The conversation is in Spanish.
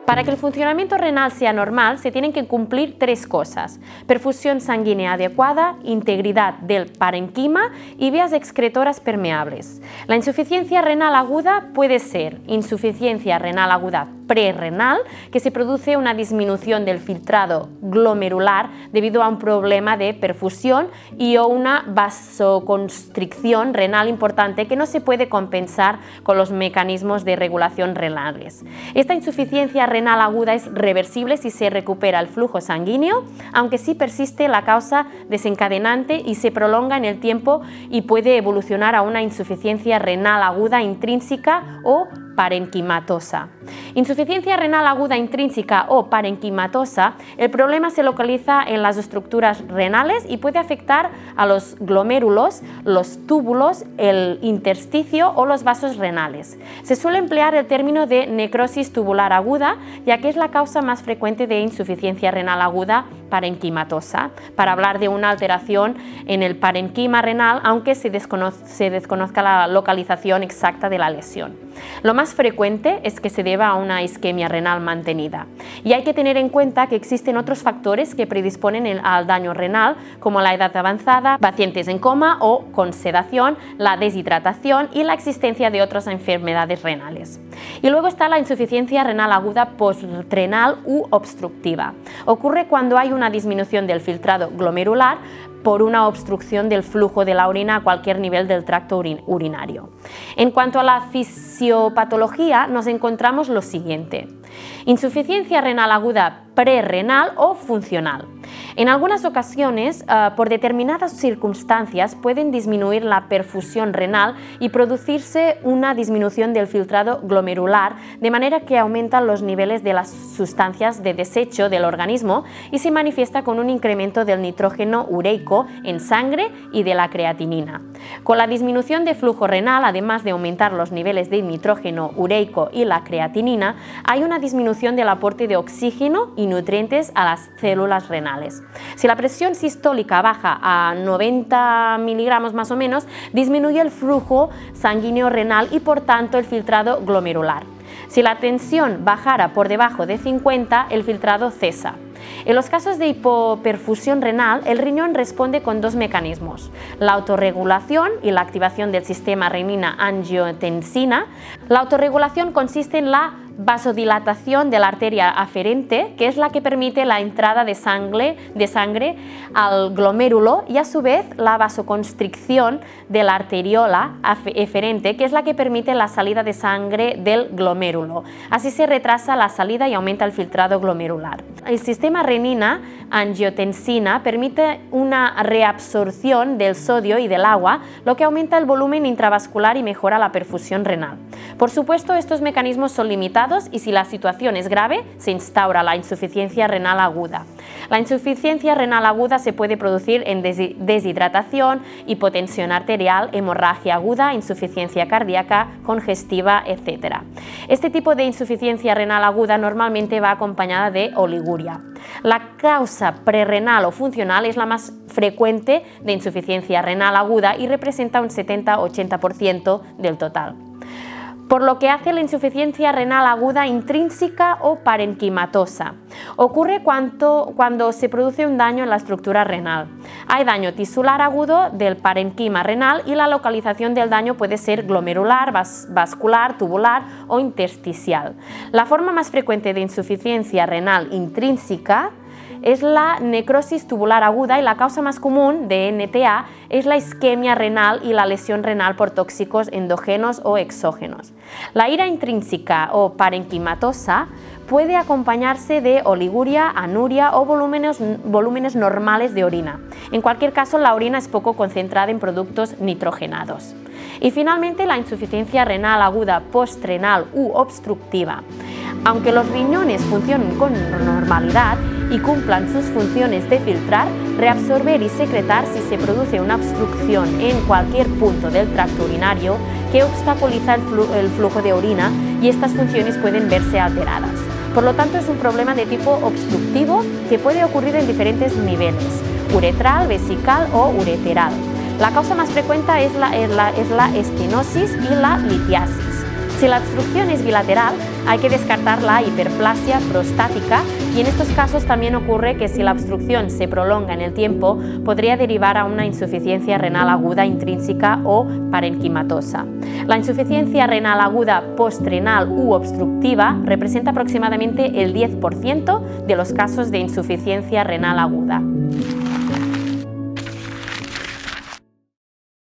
Para que el funcionamiento renal sea normal, se tienen que cumplir tres cosas: perfusión sanguínea adecuada, integridad del parenquima y vías excretoras permeables. La insuficiencia renal aguda puede ser insuficiencia renal aguda prerrenal, que se produce una disminución del filtrado glomerular debido a un problema de perfusión y o una vasoconstricción renal importante que no se puede compensar con los mecanismos de regulación renales. Esta insuficiencia renal aguda es reversible si se recupera el flujo sanguíneo, aunque sí persiste la causa desencadenante y se prolonga en el tiempo y puede evolucionar a una insuficiencia renal aguda intrínseca o parenquimatosa. Insuficiencia renal aguda intrínseca o parenquimatosa, el problema se localiza en las estructuras renales y puede afectar a los glomérulos, los túbulos, el intersticio o los vasos renales. Se suele emplear el término de necrosis tubular aguda, ya que es la causa más frecuente de insuficiencia renal aguda parenquimatosa, para hablar de una alteración en el parenquima renal, aunque se desconozca la localización exacta de la lesión. Lo más frecuente es que se deba a una isquemia renal mantenida, y hay que tener en cuenta que existen otros factores que predisponen al daño renal, como la edad avanzada, pacientes en coma o con sedación, la deshidratación y la existencia de otras enfermedades renales. Y luego está la insuficiencia renal aguda postrenal u obstructiva. Ocurre cuando hay una disminución del filtrado glomerular por una obstrucción del flujo de la orina a cualquier nivel del tracto urinario. En cuanto a la fisiopatología, nos encontramos lo siguiente: insuficiencia renal aguda prerrenal o funcional. En algunas ocasiones, por determinadas circunstancias, pueden disminuir la perfusión renal y producirse una disminución del filtrado glomerular, de manera que aumentan los niveles de las sustancias de desecho del organismo y se manifiesta con un incremento del nitrógeno ureico en sangre y de la creatinina. Con la disminución de flujo renal, además de aumentar los niveles de nitrógeno ureico y la creatinina, hay una disminución del aporte de oxígeno y nutrientes a las células renales. Si la presión sistólica baja a 90 miligramos más o menos, disminuye el flujo sanguíneo renal y por tanto el filtrado glomerular. Si la tensión bajara por debajo de 50, el filtrado cesa. En los casos de hipoperfusión renal, el riñón responde con dos mecanismos: la autorregulación y la activación del sistema renina-angiotensina. La autorregulación consiste en la vasodilatación de la arteria aferente, que es la que permite la entrada de sangre al glomérulo, y a su vez la vasoconstricción de la arteriola eferente, que es la que permite la salida de sangre del glomérulo. Así se retrasa la salida y aumenta el filtrado glomerular. El sistema renina-angiotensina permite una reabsorción del sodio y del agua, lo que aumenta el volumen intravascular y mejora la perfusión renal. Por supuesto, estos mecanismos son limitados y si la situación es grave, se instaura la insuficiencia renal aguda. La insuficiencia renal aguda se puede producir en deshidratación, hipotensión arterial, hemorragia aguda, insuficiencia cardíaca, congestiva, etc. Este tipo de insuficiencia renal aguda normalmente va acompañada de oliguria. La causa prerrenal o funcional es la más frecuente de insuficiencia renal aguda y representa un 70-80% del total. Por lo que hace la insuficiencia renal aguda intrínseca o parenquimatosa. Ocurre cuando se produce un daño en la estructura renal. Hay daño tisular agudo del parenquima renal y la localización del daño puede ser glomerular, vascular, tubular o intersticial. La forma más frecuente de insuficiencia renal intrínseca es la necrosis tubular aguda y la causa más común de NTA es la isquemia renal y la lesión renal por tóxicos endógenos o exógenos. La ira intrínseca o parenquimatosa puede acompañarse de oliguria, anuria o volúmenes normales de orina. En cualquier caso, la orina es poco concentrada en productos nitrogenados. Y finalmente, la insuficiencia renal aguda postrenal u obstructiva. Aunque los riñones funcionen con normalidad y cumplan sus funciones de filtrar, reabsorber y secretar, si se produce una obstrucción en cualquier punto del tracto urinario que obstaculiza el flujo de orina, y estas funciones pueden verse alteradas. Por lo tanto, es un problema de tipo obstructivo que puede ocurrir en diferentes niveles: uretral, vesical o ureteral. La causa más frecuente es la estenosis y la litiasis. Si la obstrucción es bilateral, hay que descartar la hiperplasia prostática y en estos casos también ocurre que si la obstrucción se prolonga en el tiempo, podría derivar a una insuficiencia renal aguda intrínseca o parenquimatosa. La insuficiencia renal aguda postrenal u obstructiva representa aproximadamente el 10% de los casos de insuficiencia renal aguda.